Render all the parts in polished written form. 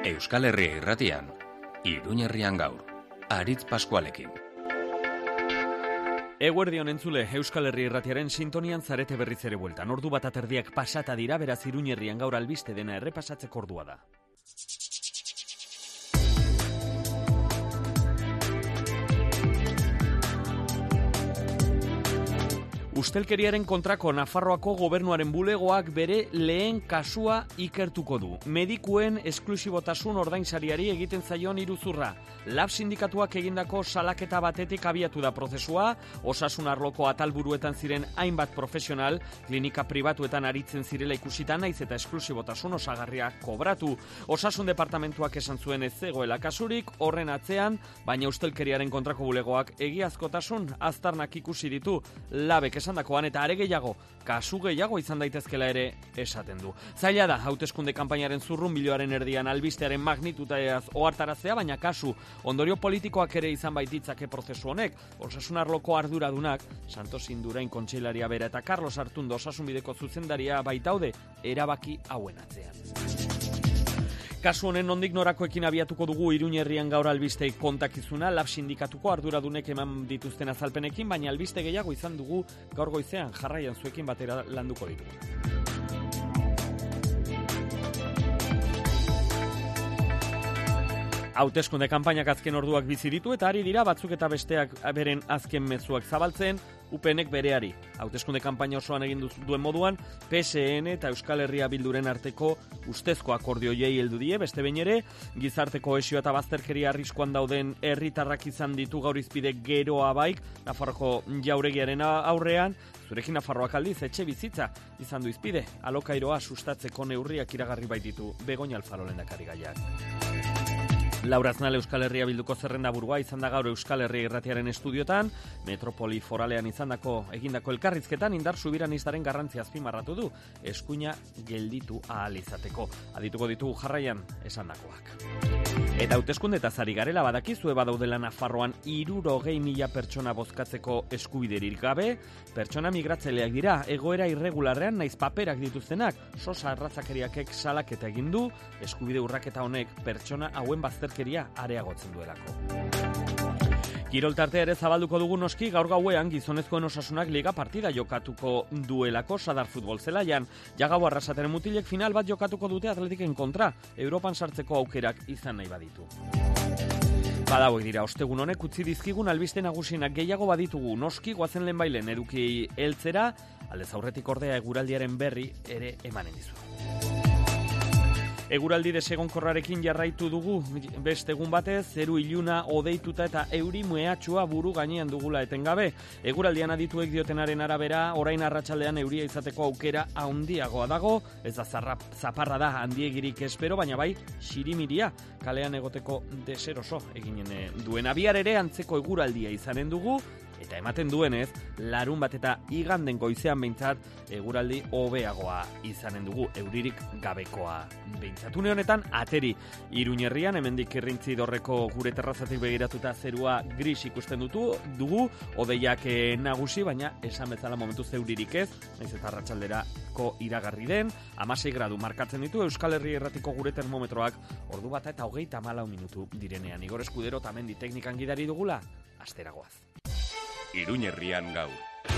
Euskal Herria Irratian, Iruñerrian gaur, Aritz Paskualekin. Eguerdion entzule, Euskal Herria Irratiaren sintonian zarete berriz ere bueltan. Ordu bat aterdiak pasata dira, beraz Iruñerrian gaur albiste dena errepasatzeko ordua da. Ustelkeriaren kontrako Nafarroako gobernuaren bulegoak bere lehen kasua ikertuko du. Medikuen esklusibotasun ordainsariari egiten zaion iruzurra. Lab sindikatuak egindako salaketa batetik abiatu da prozesua, osasun arloko atalburuetan ziren hainbat profesional, klinika pribatuetan aritzen zirela ikusita naiz eta esklusibotasun osagarria kobratu. Osasun departamentuak esan zuen ez zegoela kasurik, horren atzean, baina ustelkeriaren kontrako bulegoak egiazkotasun aztarnak ikusi ditu. Labek esandakoan eta are gehiago, kasu gehiago izan daitezkela ere esaten du. Zaila da, hauteskunde kanpainaren zurrunbiloaren erdian albistearen magnitutateaz ohartaraztea, baina kasu ondorio politikoak ere izan baititzake prozesu honek. Osasun arloko arduradunak, Santos Indurain kontseilaria bera eta Carlos Artundo osasunbideko zuzendaria baitaude erabaki hauen atzean. Kasu honen nondik norakoekin abiatuko dugu Iruñerrian gaur albistei kontakizuna, Lab sindikatuko arduradunek eman dituzten azalpenekin, baina albiste gehiago izan dugu gaur goizean jarraian zuekin batera landuko ditugu. Hauteskunde kanpainak azken orduak bizi ditu eta ari dira batzuk eta besteak beren azken mezuak zabaltzen, UPNek bereari. Hauteskunde kanpaina osoan egin duen moduan, PSN eta Euskal Herria Bilduren arteko ustezko akordioiei heldu die, beste behin ere, gizarte kohesioa eta bazterkeria arriskuan dauden herritarrak izan ditu gaur izpide geroa baik, Nafarroko jauregiaren aurrean, zurekin Nafarroak aldiz etxe bizitza izan du izpide, alokairoa sustatzeko neurriak iragarri baititu Begoña Alfaro lehendakari gaiak. Laura Aznal Euskal Herria Bilduko zerrendaburua izan da gaur Euskal Herria Irratiaren estudiotan, metropoli foralean egindako elkarrizketan indar subiranistaren garrantzia azpimarratu du, eskuina gelditu ahal izateko. Adituko ditugu jarraian esandakoak. Eta hauteskunde eta zari garela badakizue badaudela Nafarroan 60.000 pertsona bozkatzeko eskubiderik gabe, pertsona migratzaileak dira, egoera irregularrean naiz paperak dituztenak, sosa arrazakeriakek salaketa egin du, eskubide urraketa honek pertsona hauen bazterkeria areagotzen duelako. Kirol tartea ere zabalduko dugu noski, gaur gauean gizonezkoen osasunak liga partida jokatuko duelako Sadar futbol zelaian. Jagau Arrasateren mutilek final bat jokatuko dute Atletiken kontra, Europan sartzeko aukerak izan nahi baditu. Badauek dira, ostegun honek utzi dizkigun albiste nagusienak gehiago baditugu, noski goazen lehenbailen eduki heltzera, aldez aurretik ordea eguraldiaren berri ere emanen dizu. Eguraldi desegonkorrarekin jarraitu dugu beste egun batez, zeru iluna odeituta eta euri mehatxua buru gainean dugula etengabe. Eguraldian adituek diotenaren arabera, orain arratsaldean euria izateko aukera handiagoa dago, ez da zaparra da handiegirik espero, baina bai xirimiria kalean egoteko deseroso eginen duen. Bihar ere antzeko eguraldia izanen dugu, eta ematen duenez, larun bat eta iganden goizean behintzat eguraldi hobeagoa izanen dugu, euririk gabekoa behintzat. Une honetan, ateri Iruñerrian, hemendik Irrintzi Dorreko gure terrazatik begiratuta zerua gris ikusten dugu, hodeiak nagusi, baina esan bezala momentuz euririk ez, naiz eta arratsalderako iragarri den, 16 gradu markatzen ditu Euskal Herria Irratiko gure termometroak, ordu bata eta 34 minutu direnean. Igor Eskudero tamendi teknikan gidari dugula, asteragoaz. Iruñerrian gaur.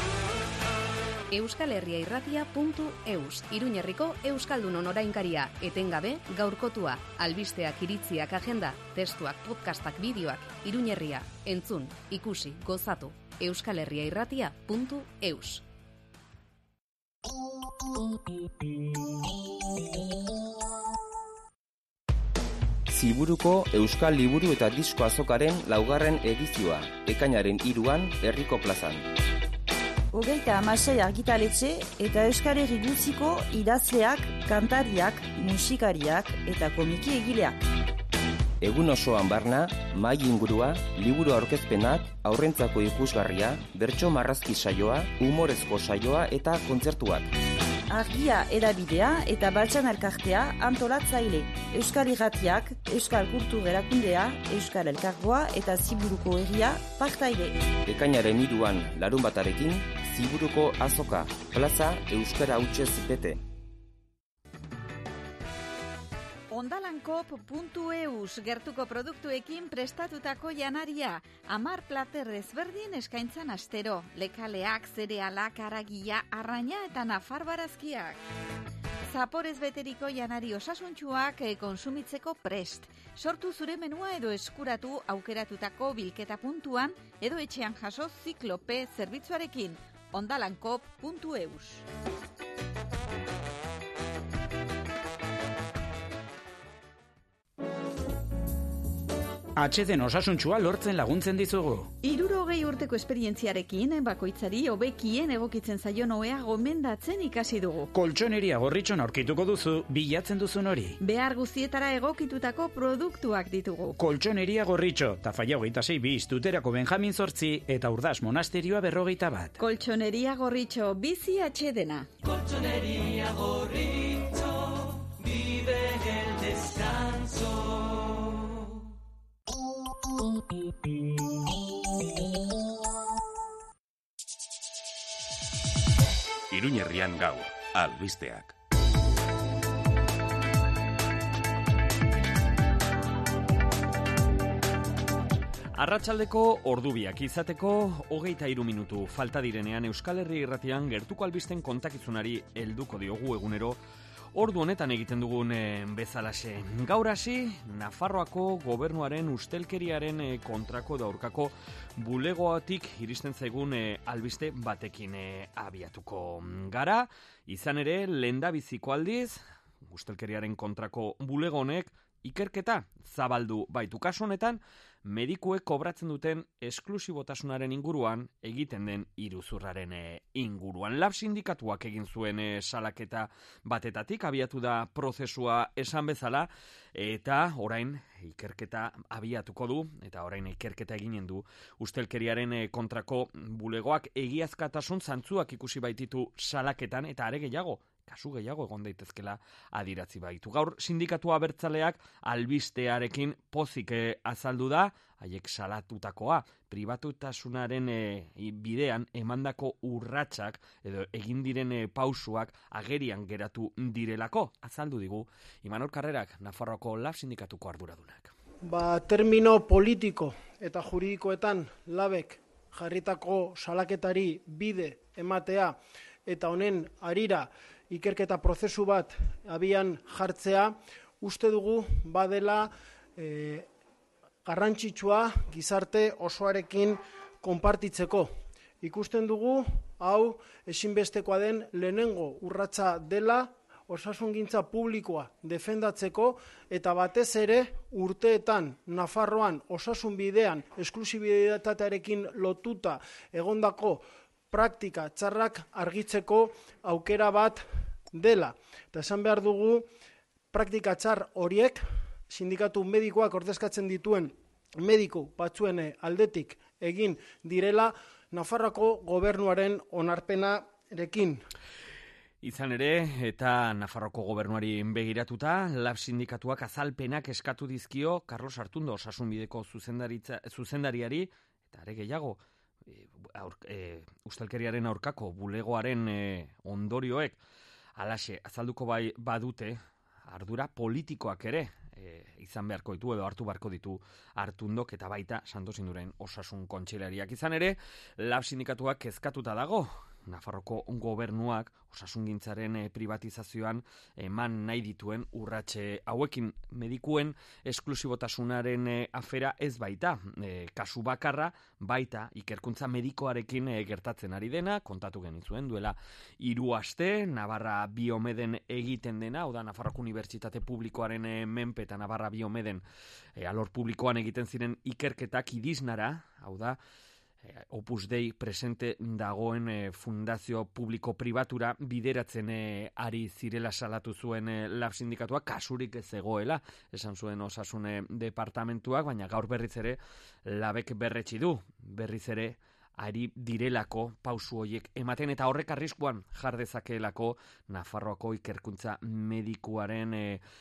euskalherriairratia.eus, Iruñerriko Euskaldunon orainkaria, etengabe gaurkotua, albisteak, iritziak, agenda, testuak, podcastak, bideoak, Iruñerria, entzun, ikusi, gozatu, euskalherriairratia.eus. Ziburuko Euskal Liburu eta Disko Azokaren 4. edizioa, ekainaren 3an Herriko plazan. 26 argitaletxe eta Euskal Herri guztiko idazleak, kantariak, musikariak eta komiki egileak. Egun osoan barna, mahai ingurua, liburu aurkezpenak, aurrentzako ikusgarria, bertso marrazki saioa, humorezko saioa eta kontzertuak. Argia edabidea eta baltsan elkartea antolatzaile. Euskal Irratiak, Euskal Kultur Erakundea, Euskal Elkargoa eta Ziburuko Herria partaide. Ekainaren 3an larun batarekin, Ziburuko Azoka, plaza Euskara hutsez bete. ondalankop.eus gertuko produktuekin prestatutako janaria. 10 plater ezberdin eskaintzan astero. Lekaleak, zerealak, haragia, arraina eta nafar barazkiak. Zaporez beteriko janari osasuntsuak konsumitzeko prest. Sortu zure menua edo eskuratu aukeratutako bilketa puntuan edo etxean jaso Ziklo P zerbitzuarekin. ondalankop.eus. Atxeden osasuntsua lortzen laguntzen dizugu. 60 urteko esperientziarekin bakoitzari hobekien egokitzen zaion ohea gomendatzen ikasi dugu. Koltxoneria Gorritxon aurkituko duzu bilatzen duzun hori. Behar guztietara egokitutako produktuak ditugu. Koltxoneria Gorritxo, Tafalla 26 Tuterako Benjamin 8 eta Urdas Monasterioa 51. Koltxoneria Gorritxo, bizi atxedena. Koltxoneria Gorritxo, vive el descanso. Iruñerrian gaur, albisteak. Arratsaldeko ordubiak izateko 23 minutu falta direnean Euskal Herri Irratian gertuko albisten kontakizunari helduko diogu egunero. Ordu honetan egiten dugun bezalaxe. Gaur hasi, Nafarroako gobernuaren ustelkeriaren kontrako da aurkako bulegoatik iristen zaigun albiste batekin abiatuko gara. Izan ere, lehendabiziko aldiz, ustelkeriaren kontrako bulego honek ikerketa zabaldu baitu. Kasu honetan, medikuek kobratzen duten esklusibotasunaren inguruan egiten den iruzurraren inguruan. Lab sindikatuak egin zuen salaketa batetatik, abiatu da prozesua esan bezala, eta orain ikerketa abiatuko du, eta orain ikerketa eginen du ustelkeriaren kontrako bulegoak egiazkatasun zantzuak ikusi baititu salaketan, eta are gehiago, kasu gehiago egon daitezkela adiratzi baitu. Gaur sindikatua abertzaleak albistearekin pozik azaldu da, haiek salatutakoa, pribatutasunaren bidean emandako urratsak edo egin diren pausuak agerian geratu direlako, azaldu digu Imanol Karrerak, Nafarroako Lab sindikatuko arduradunak. Termino politiko eta juridikoetan labek jarritako salaketari bide ematea eta honen harira ikerketa prozesu bat abian jartzea, uste dugu badela garrantzitsua gizarte osoarekin konpartitzeko. Ikusten dugu, hau ezinbestekoa den lehenengo urratsa dela osasungintza publikoa defendatzeko eta batez ere urteetan Nafarroan osasun bidean esklusibitatearekin lotuta egondako praktika txarrak argitzeko aukera bat dela. Eta esan behar dugu, praktika txar horiek, sindikatu medikoak ordezkatzen dituen mediku batzuen aldetik egin direla Nafarroako gobernuaren onarpenarekin. Izan ere, eta Nafarroko gobernuari begiratuta, Lab sindikatuak azalpenak eskatu dizkio Carlos Artundo osasunbideko zuzendariari, eta are gehiago, ustelkeriaren aurkako bulegoaren ondorioek halaxe azalduko badute ardura politikoak ere izan beharko ditu edo hartu beharko ditu Artundok eta baita Santos Induren osasun kontseilariak. Izan ere, Lab sindikatuak kezkatuta dago. Nafarroko gobernuak osasungintzaren privatizazioan eman nahi dituen urratxe hauekin medikuen esklusibotasunaren afera ez baita. Kasu bakarra baita ikerkuntza medikoarekin gertatzen ari dena, kontatu genizuen duela 3 aste, Navarra Biomeden egiten dena, hau da Nafarroko Unibertsitate Publikoaren menpe eta Navarra Biomeden alor publikoan egiten ziren ikerketak idiznara, hau da, Opus Dei presente dagoen fundazio publiko-pribatura bideratzen ari zirela salatu zuen Lab sindikatua, kasurik ez zegoela, esan zuen osasun departamentuak, baina gaur berriz ere Labek berretsi du, berriz ere ari direlako pausu horiek ematen, eta horrek arriskuan jar dezakeelako Nafarroako ikerkuntza medikuaren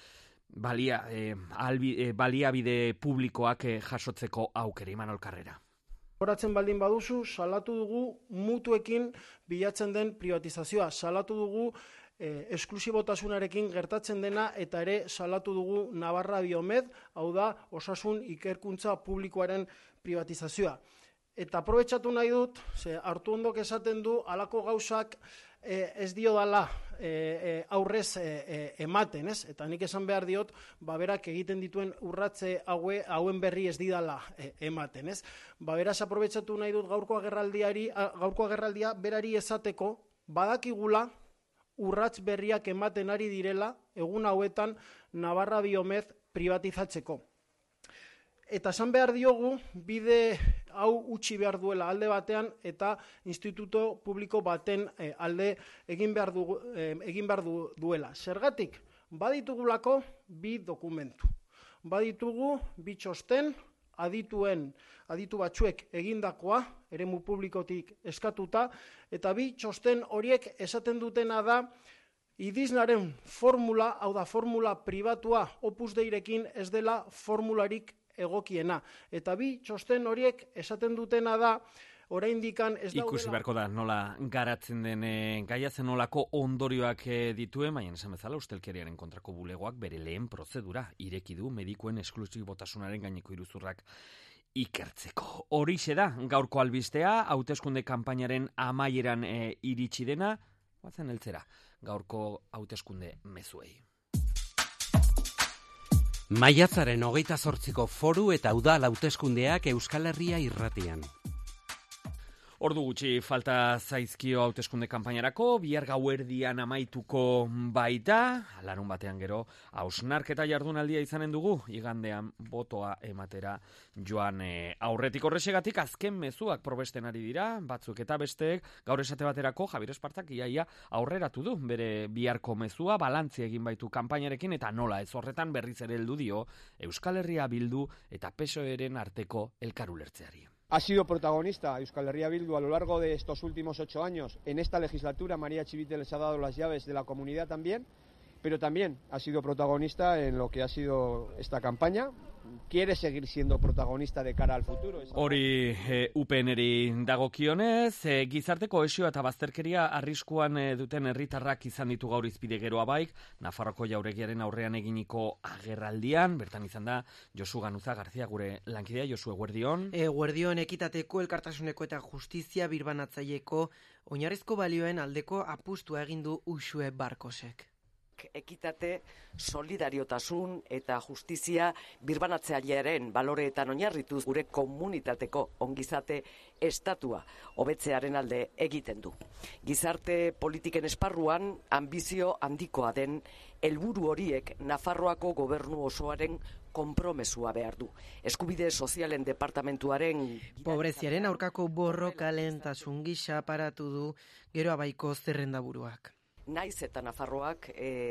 baliabide publikoak jasotzeko aukera. Imanol Karrera. Horatzen baldin baduzu, salatu dugu mutuekin bilatzen den privatizazioa, salatu dugu esklusibotasunarekin gertatzen dena eta ere salatu dugu Navarra Biomed, hau da osasun ikerkuntza publikoaren privatizazioa. Eta aprobetxatu nahi dut, hartu ondok esaten du, halako gauzak ez dio dala aurrez ematen, ez? Eta nik esan behar diot, berak egiten dituen urratze hauen berri ez didala ematen, ez? Beraz aprobetxatu nahi dut gaurko agerraldia berari esateko, badakigula urrats berriak ematen ari direla egun hauetan Navarra Biomed privatizatzeko. Eta esan behar diogu, bide hau utzi behar duela alde batean eta instituto publiko baten alde egin behar duela. Zergatik, baditugulako bi dokumentu. Baditugu bi txosten, aditu batzuek egindakoa, eremu publikotik eskatuta, eta bi txosten horiek esaten dutena da, idiznaren formula, hau da formula pribatua Opus Deirekin ez dela formularik egokiena. Eta bi txosten horiek esaten dutena da, oraindikan ez daudela... Ikusi beharko da nola garatzen den gaia zen nolako ondorioak dituen, baina esan bezala ustelkeriaren kontrako bulegoak bere lehen prozedura ireki du medikuen esklusibotasunaren gaineko iruzurrak ikertzeko. Horixe da gaurko albistea, hauteskunde kanpainaren amaieran iritsi dena, batzen heltzera gaurko hauteskunde mezuei. Maiatzaren 28ko foru eta udal hauteskundeak Euskal Herria irratian. Ordu gutxi falta zaizkio hauteskunde kanpainarako, bihar gauerdian amaituko baita, larun batean gero, hausnarketa jardunaldia izanen dugu, igandean botoa ematera joan aurretik. Horrexegatik azken mezuak probesten ari dira, batzuk eta besteek, gaur esate baterako Javier Espartak iaia aurreratu du, bere biharko mezua, balantzi egin baitu kanpainarekin, eta nola ez horretan berriz ere heldu dio, Euskal Herria Bildu eta PSOEren arteko elkarulertzeari. Ha sido protagonista Euskal Herria Bildu a lo largo de estos últimos 8 años. En esta legislatura María Chivite les ha dado las llaves de la comunidad también, pero también ha sido protagonista en lo que ha sido esta campaña. Quiere seguir siendo protagonista de cara al futuro. Hori UPNeri dagokionez, gizarte kohesioa eta bazterkeria arriskuan duten herritarrak izan ditu gaur hizpide geroa baik, Nafarroko jauregiaren aurrean eginiko agerraldian, bertan izan da Josu Ganuza Garzia, gure lankidea. Josu, eguerdion. Eguerdion, ekitateko, elkartasuneko eta justizia birbanatzaileko oinarrizko balioen aldeko apustua egin du Uxue Barkosek. Ekitate, solidariotasun eta justizia birbanatzailearen baloreetan oinarrituz gure komunitateko ongizate estatua hobetzearen alde egiten du. Gizarte politiken esparruan anbizio handikoa den helburu horiek Nafarroako gobernu osoaren konpromesua behar du. Eskubide sozialen departamentuaren... Pobreziaren aurkako borroka lehentasun gisa paratu du Geroabaiko zerrendaburuak. Naiz eta Nafarroak,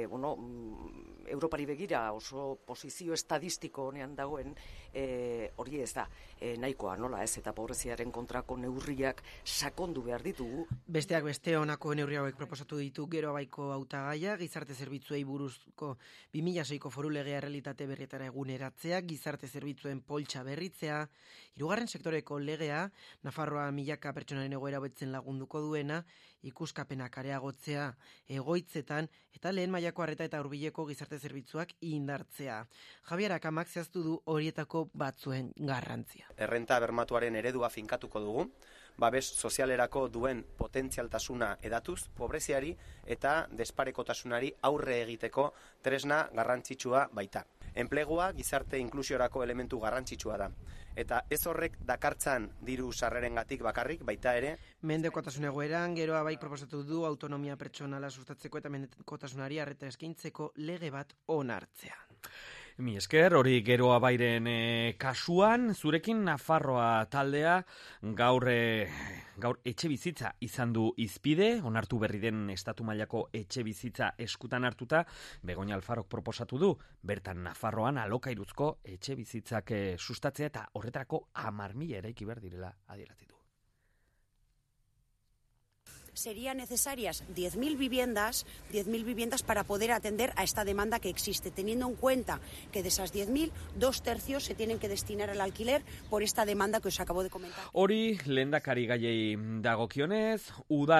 Europari begira oso posizio estadistiko honean dagoen, hori ez da, nahikoa nola ez, eta pobreziaren kontrako neurriak sakondu behar ditugu. Besteak beste honako neurri hauek proposatu ditu Geroabaiko hautagaia, gizarte zerbitzuei buruzko 2006ko foru legea realitate berrietara eguneratzea, gizarte zerbitzuen poltsa berritzea, 3. sektoreko legea, Nafarroa milaka pertsonaren egoera hobetzen lagunduko duena, ikuskapenak areagotzea egoitzetan eta lehen mailako arreta eta hurbileko gizarte zerbitzuak indartzea. Javier Akamak zehaztu du horietako batzuen garrantzia. Errenta bermatuaren eredua finkatuko dugu, babes sozialerako duen potentzialtasuna edatuz, pobreziari eta desparekotasunari aurre egiteko tresna garrantzitsua baita. Enplegua gizarte inklusiorako elementu garrantzitsua da. Eta ez horrek dakartzan diru sarrerengatik bakarrik, baita ere... Mendekotasun egoeran, Geroabaik proposatu du autonomia pertsonala sustatzeko eta mendekotasunari arreta eskaintzeko lege bat onartzea. Mi esker, hori Geroabairen kasuan, zurekin Nafarroa taldea gaur etxe bizitza izan du hizpide, onartu berri den estatu mailako etxe bizitza eskutan hartuta, Begoña Alfarok proposatu du, bertan Nafarroan alokairuzko etxe bizitzak sustatzea eta horretarako 10.000 eraiki behar direla adierazi du. serían necesarias 10.000 viviendas para poder atender a esta demanda que existe, teniendo en cuenta que de esas 10.000, 2/3 se tienen que destinar al alquiler por esta demanda que os acabo de comentar. Hori lehendakari gaiei dagokionez,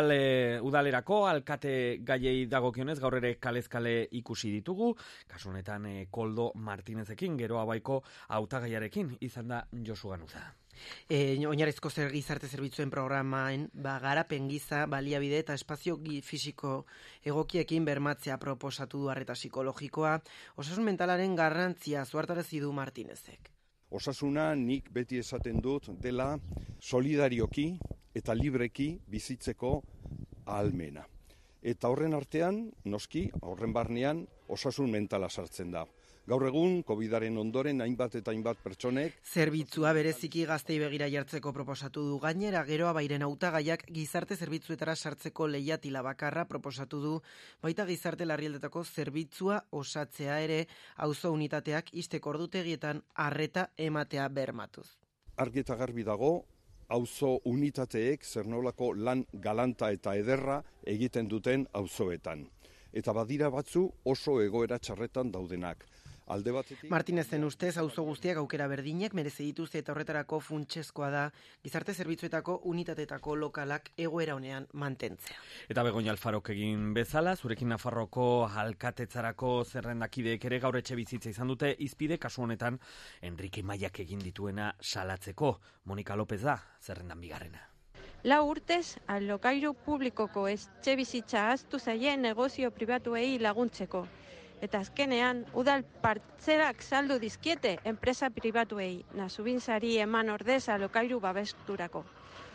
udalerako alkate gaiei dagokionez gaur ere kalez-kale ikusi ditugu, kasu honetan Koldo Martinezekin, Gero Abaiko hautagaiarekin izan da Josu Ganuza. Oinarrizko gizarte zerbitzuen programaren garapen giza, baliabide eta espazio fisiko egokiekin bermatzea proposatu du arreta psikologikoa. Osasun mentalaren garrantzia zuhartarazi du Martinezek. Osasuna nik beti esaten dut dela solidarioki eta libreki bizitzeko ahalmena. Eta horren artean, noski, horren barnean, osasun mentala sartzen da. Gaur egun, COVID-aren ondoren hainbat eta hainbat pertsonek zerbitzua bereziki gaztei begira jartzeko proposatu du. Gainera, Gero Abairen hautagaiak gizarte zerbitzuetara sartzeko leihatila bakarra proposatu du, baita gizarte larrialdetako zerbitzua osatzea ere, auzo unitateak ixteko ordutegietan arreta ematea bermatuz. Argi eta garbi dago, auzo unitateek zer nolako lan galanta eta ederra egiten duten auzoetan. Eta badira batzu oso egoera txarretan daudenak. Alde batetik Martinezen ustez, auzo guztiak aukera berdinak merezi dituzte eta horretarako funtsezkoa da gizarte zerbitzuetako unitateetako lokalak egoera honean mantentzea. Eta Begoña Alfarok egin bezala, zurekin Nafarroko alkatetzarako zerrendakideek ere gaur etxe bizitza izan dute izpide, kasu honetan Enrique Maiak egin dituena salatzeko. Monika López da zerrendan bigarrena. 4 urtez, alokairu publikoko etxe bizitza ahaztu zaie negozio pribatuei laguntzeko. Eta azkenean, udal partzelak saldu dizkiete enpresa pribatuei, nasubintzari eman ordez alokairu babesturako.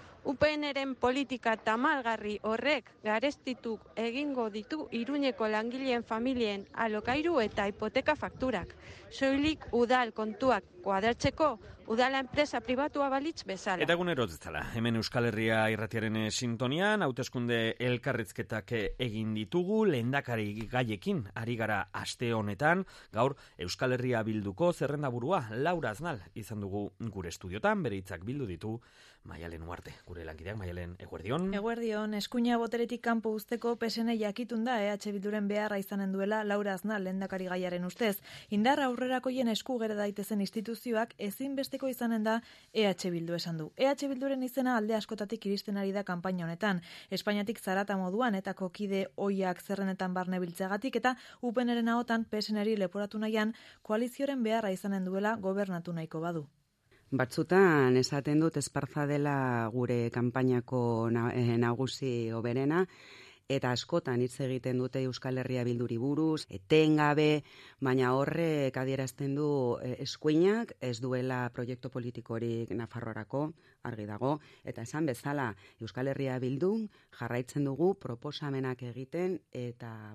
UPNren politika tamalgarri horrek garestitu egingo ditu Iruñeko langileen familien alokairu eta hipoteka fakturak. Soilik udal kontuak kuadratzeko udala enpresa pribatua balitz bezala. Eta egunero ez dela, hemen Euskal Herria irratiaren sintonian, hauteskunde elkarrizketak egin ditugu, lehendakari gaiekin ari gara aste honetan, gaur Euskal Herria Bilduko zerrendaburua Laura Aznal izan dugu gure estudiotan, bere hitzak bildu ditu Maialen Uarte, gure lankideak. Maialen, eguerdion. Eguerdion, eskuina boteretik kanpo uzteko PSN jakitun da EH Bilduren beharra izanen duela Laura Aznal lehendakari gaiaren ustez. Indar aurrerakoien esku gera daitezen instituzioak ezinbesteko izanen da EH Bildu esan du. EH Bilduren izena alde askotatik iristen ari da kanpaina honetan. Espainiatik zarata moduan eta kokide oiak zerrenetan barne biltzeagatik eta UPNren ahotan PSNeri leporatu nahian koalizioren beharra izanen duela gobernatu nahiko badu. Batzutan esaten dut esparza dela gure kanpainako nagusi oberena, eta askotan hitz egiten dute Euskal Herria Bilduri buruz, etengabe, baina horrek adierazten du eskuinak ez duela proiektu politikorik Nafarroarako, argi dago, eta esan bezala Euskal Herria Bildun jarraitzen dugu proposamenak egiten eta,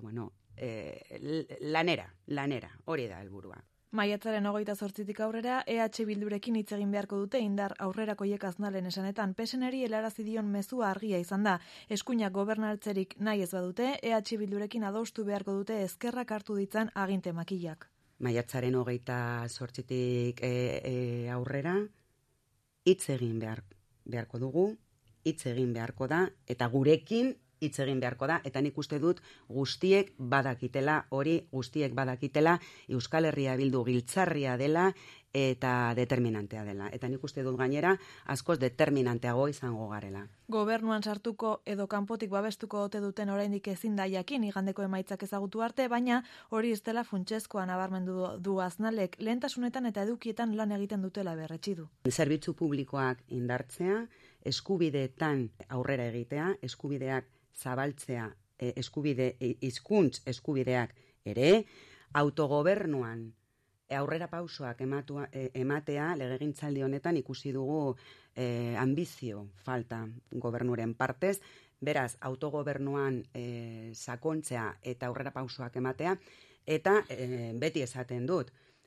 lanera, hori da helburua. Maiatzaren 28tik aurrera, EH Bildurekin hitz egin beharko dute indar aurrerakoiek Aznalen esanetan. PSNeri helarazi dion mezua argia izan da. Eskuinak gobernatzerik nahi ez badute, EH Bildurekin adostu beharko dute ezkerrak hartu ditzan aginte makilak. Maiatzaren 28tik aurrera, hitz egin beharko dugu, hitz egin beharko da, eta gurekin hitz egin beharko da, eta nik uste dut guztiek badakitela Euskal Herria Bildu giltzarria dela eta determinantea dela. Eta nik uste dut gainera askoz determinanteago izango garela. Gobernuan sartuko edo kanpotik babestuko ote duten oraindik ezin da jakin igandeko emaitzak ezagutu arte, baina hori ez dela funtsezkoa nabarmendu du Aznalek, lehentasunetan eta edukietan lan egiten dutela berretsi du. Zerbitzu publikoak indartzea, eskubideetan aurrera egitea, eskubideak zabaltzea, hizkuntz eskubideak ere, autogobernuan aurrera pausoak ematea, legegintzaldi honetan ikusi dugu ambizio falta gobernuren partez, beraz, autogobernuan sakontzea eta aurrera pausoak ematea, eta beti esaten dut,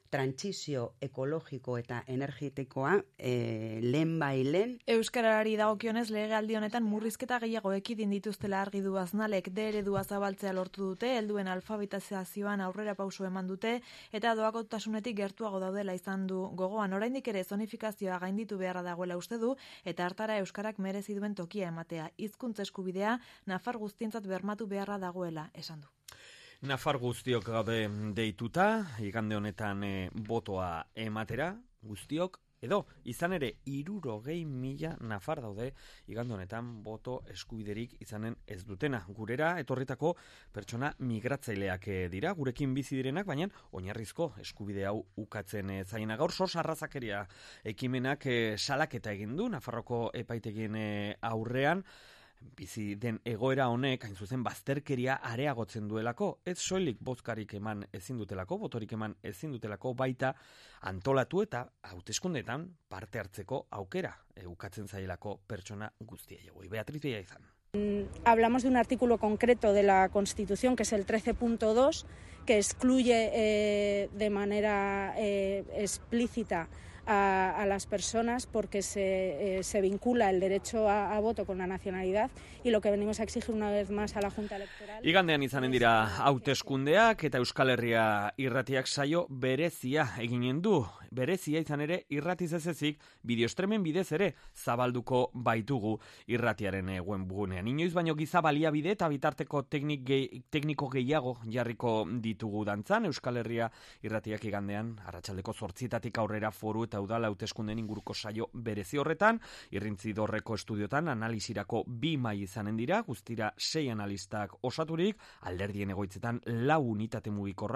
trantsizio ekologiko eta energetikoa lehen bailen. Euskarari dagokionez legealdi honetan murrizketa gehiago ekidin dituztela argi du Aznalek, D eredua zabaltzea lortu dute, helduen alfabetizazioan aurrera pauso eman dute eta doakotasunetik gertuago daudela izan du gogoan. Oraindik ere zonifikazioa gainditu beharra dagoela uste du eta hartara euskarak merezi duen tokia ematea. Hizkuntza eskubidea nafar guztientzat bermatu beharra dagoela esan du. Nafar guztiok gaude deituta, igande honetan botoa ematera, guztiok, edo izan ere 60.000 nafar daude igande honetan boto eskubiderik izanen ez dutena. Gurera etorritako pertsona migratzaileak dira, gurekin bizi direnak, baina oinarrizko eskubide hau ukatzen zaiena. Gaur sos arrazakeria ekimenak salaketa egin du Nafarroko epaitegien aurrean, bizi den egoera honek, hain zuzen bazterkeria areagotzen duelako, ez soilik bozkarik eman ezin dutelako, botorik eman ezin dutelako, baita antolatu eta hauteskundeetan parte hartzeko aukera ukatzen zailako pertsona guztiei. Beatriz Villaizan. Hablamos de un artículo concreto de la Constitución, que es el 13.2, que excluye de manera explícita a las personas porque se vincula el derecho a voto con la nacionalidad y lo que venimos a exigir una vez más a la Junta Electoral. Igandean izanen dira hauteskundeak eta Euskal Herria irratiak saio berezia eginen du. Berezia izan ere irratiz ez ezik bideostremen bidez ere zabalduko baitugu irratiaren webgunean. Inoiz baino giza baliabide eta bitarteko tekniko gehiago jarriko ditugu dantzan. Euskal Herria irratiak igandean arratsaldeko 8:00 aurrera foru eta udal hauteskunden inguruko saio berezi horretan, Irrintzi Dorreko estudiotan analisirako 2 mahai izanen dira, guztira 6 analistak osaturik, alderdien egoitzetan 4 unitate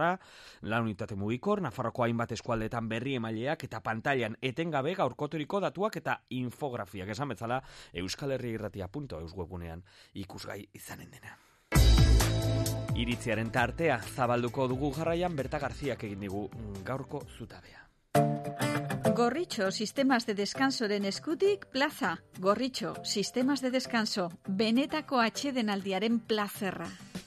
mugikor, Nafarroko hainbat eskualdetan berri emaileak eta pantailan etengabe gaurkoturiko datuak eta infografiak, esan bezala euskalherriairratia.eus webgunean ikusgai izanen dena. Iritziaren tartea zabalduko dugu jarraian, Berta Garziak egin digu gaurko zutabea. Gorritxo Sistemas de Descansoren eskutik plaza. Gorritxo Sistemas de Descanso, benetako atsedenaldiaren plazerra.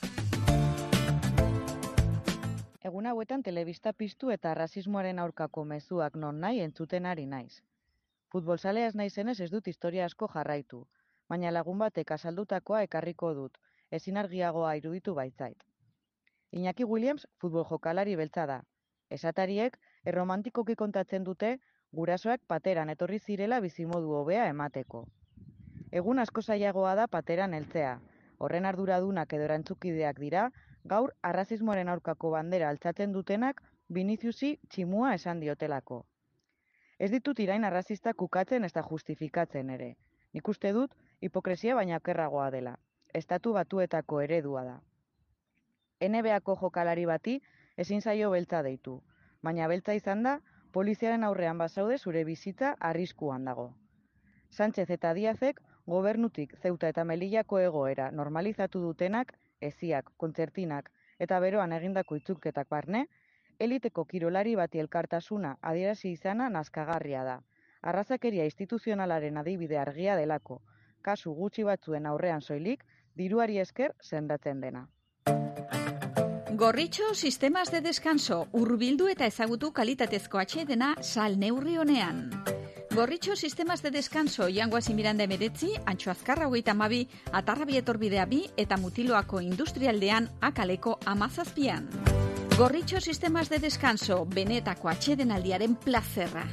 Egun hauetan telebista piztu eta rasismoaren aurkako mezuak non nahi entzuten ari naiz. Futbolzalea ez naizenez ez dut historia asko jarraitu, baina lagun batek azaldutakoa ekarriko dut, ezin argiagoa iruditu baitzait. Iñaki Williams futbol jokalari beltza da. Esatariek erromantikoki kontatzen dute gurasoak pateran etorri zirela bizimodu hobea emateko. Egun asko zailagoa da pateran heltzea. Horren arduradunak edo erantzukideak dira, gaur arrazismoaren aurkako bandera altzatzen dutenak Viniciusi tximua esan diotelako. Ez ditut irain arrazistak ukatzen ez da justifikatzen ere. Nik uste dut hipokresia baina okerragoa dela. Estatu Batuetako eredua da. NBA-ko jokalari bati ezin zaio beltza deitu, baina beltza izan da, poliziaren aurrean bazaude zure bizitza arriskuan dago. Sánchez eta Díazek gobernutik Zeuta eta Melillako egoera normalizatu dutenak, eziak, kontzertinak eta beroan egindako itzulketak barne, eliteko kirolari bati elkartasuna adierazi izana nazkagarria da. Arrazakeria instituzionalaren adibide argia delako, kasu gutxi batzuen aurrean soilik, diruari esker sendatzen dena. Gorritxo Sistemas de Descanso, hurbildu eta ezagutu kalitatezko atsedena sal neurri honean. Gorritxo Sistemas de Descanso, Jangoasi Miranda 19, Antxo Azkarra 22, Atarrabi Etorbidea 2 eta Mutiloako Industrialdean Akaleko 17. Gorritxo Sistemas de Descanso, benetako atsedenaldiaren plazerra.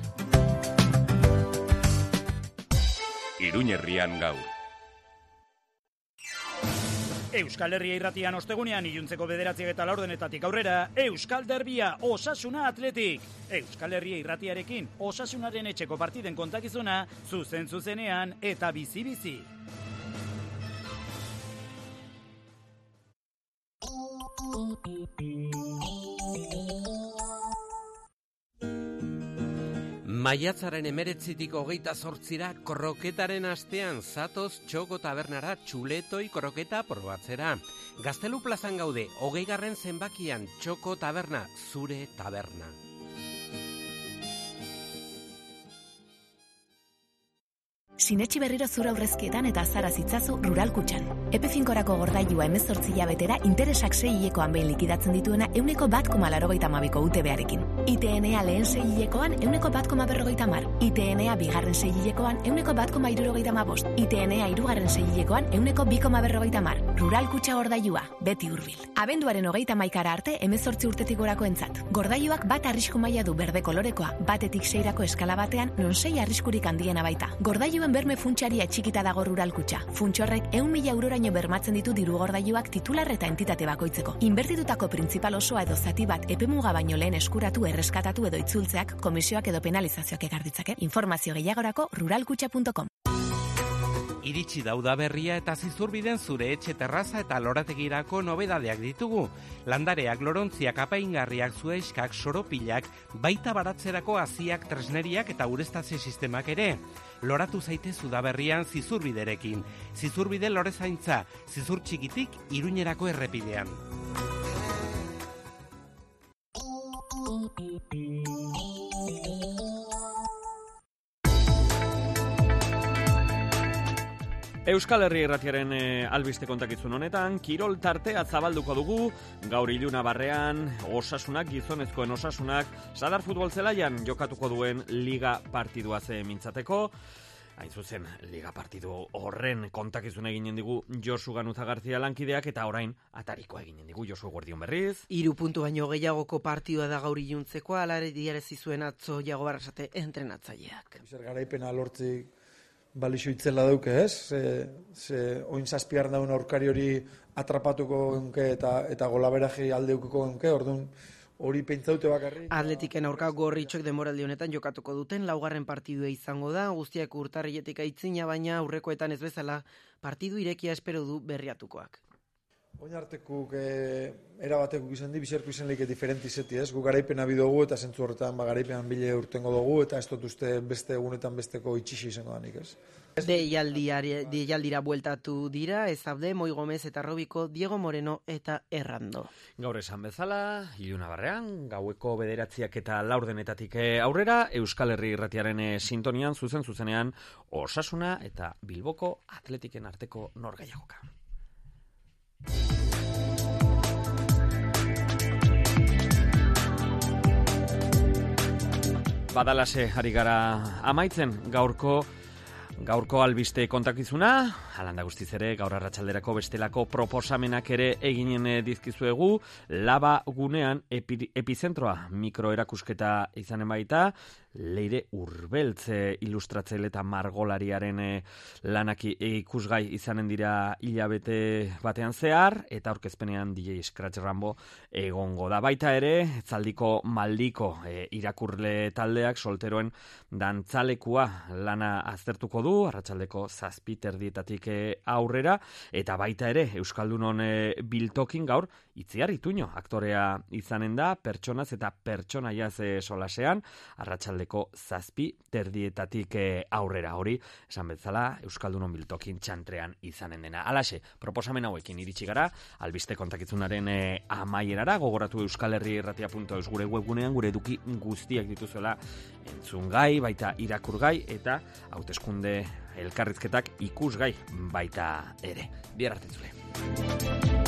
Iruñerrian gaur. Euskal Herria irratian ostegunean iluntzeko 9:00 aurrera, Euskal Derbia Osasuna Atletik. Euskal Herria irratiarekin Osasunaren etxeko partiden kontakizuna, zuzenean eta bizi-bizi. Maiatzaren 19-tik 28-ra kroketaren astean zatoz Txoko tabernara txuletoi kroketa probatzera. Gaztelu plazan gaude, 20. zenbakian Txoko taberna, zure taberna. Sinetxi berriro zura aurrezkietan eta azara zitzazu Rural Kutxan. Epe finkorako gordailua 18 hilabetera interesak 6 hilekoan behin likidatzen dituena 1,82ko UTB-arekin. ITNA lehen 6 hilekoan 1,150. ITNA bigarren 6 hilekoan 1,175. ITNA hirugarren 6 hilekoan 1,250. Rural Kutxa gordailua, beti hurbil. Abenduaren 31 arte 18 urtetik gorako entzat. Gordailuak bat arrisku maila du berde kolorekoa, batetik 6rako eskala batean, non 6 arriskurik handiena baita. Gordailuen berme funtsari atxikita dago Rural Kutxa. Funtsorrek 100.000 euroraino bermatzen ditu diru gordailuak titular eta entitate bakoitzeko. Inbertitutako printzipal osoa edo zati bat epemuga baino lehen eskuratu, erreskatatu edo itzultzeak, komisioak edo penalizazioak ekar ditzake. Informazio gehiagorako ruralkutxa.com. Iritsi da udaberria eta Zizurbiden zure etxe terraza eta lorategirako nobedadeak ditugu. Landareak, lorontziak, apaingarriak, zuaiskak, soropilak, baita baratzerako haziak, tresneriak eta ureztatze sistemak ere. Loratu zaitez udaberrian Zizurbiderekin. Zizurbide lorezaintza, Zizur txikitik Iruñerako errepidean. Euskal Herria Irratiaren albiste kontakizun honetan, kirol tartea zabalduko dugu, gaur Ilunabarrean, Osasunak, gizonezkoen Osasunak, Sadar futbol zelaian jokatuko duen liga partidua ze mintzateko. Hain zuzen, liga partidu horren kontakizun eginen digu Josu Ganuza Garzia lankideak eta orain atariko eginen digu Josu Guardion berriz. 3 puntu baino gehiagoko partidua da gaur iluntzekoa, alare diarezi zuen atzo Iago Barrasate entrenatzaileak. Zer garaipena lortzik balixo itzela dauke, ez? Ze oin zazpiar daun aurkari hori atrapatuko genke eta golaberaje aldeukiko genke, orduan hori pentsaute bakarri. Atletiken aurka gorritxoek denboraldi honetan jokatuko duten, laugarren partidua izango da, guztiak urtarrietik aitzina, baina aurrekoetan ez bezala partidu irekia espero du berriatukoak. Oin artekuk erabatekuk izan di, bizerko izan leike diferenti zeti, ez? Gu garaipena bidogu eta zentzu horretan garaipenan bile urtengo dugu eta ez dut uste beste egunetan besteko itxixi izango danik, ez? Deialdira bueltatu dira, Ezabde, Moi Gomez eta Robiko, Diego Moreno eta Errando. Gaur esan bezala, Ilunabarrean, gaueko 9 eta 4 aurrera, Euskal Herri Irratiaren sintonian, zuzenean, Osasuna eta Bilboko Atletiken arteko norgaiagoka. Badalase ari gara amaitzen gaurko albiste kontakizuna, halanda guztiz ere gaur arratsalderako bestelako proposamenak ere eginen dizkizuegu, Laba gunean epizentroa mikroerakusketa izanen baita, Leire Urbeltz ilustratzaile eta margolariaren lanak ikusgai izanen dira hilabete batean zehar, eta aurkezpenean DJ Scratch Rambo egongo da. Baita ere, Zaldiko Maldiko irakurle taldeak solteroen dantzalekua lana aztertuko du, arratsaldeko 7:00 aurrera, eta baita ere, Euskaldunon biltokin gaur, Itziar Ituño aktorea izanen da, pertsonaz eta pertsonaiaz solasean, arratsaldeko 7:30 aurrera, hori, esan bezala, Euskaldunon biltokin txantrean izanen dena. Halaxe, proposamen hauekin iritsi gara, albiste kontakizunaren amaierara, gogoratu euskalherriirratia.eus gure webgunean, gure eduki guztiak dituzuela entzungai, baita irakurgai, eta hauteskunde elkarrizketak ikusgai baita ere. Bihar arte zure.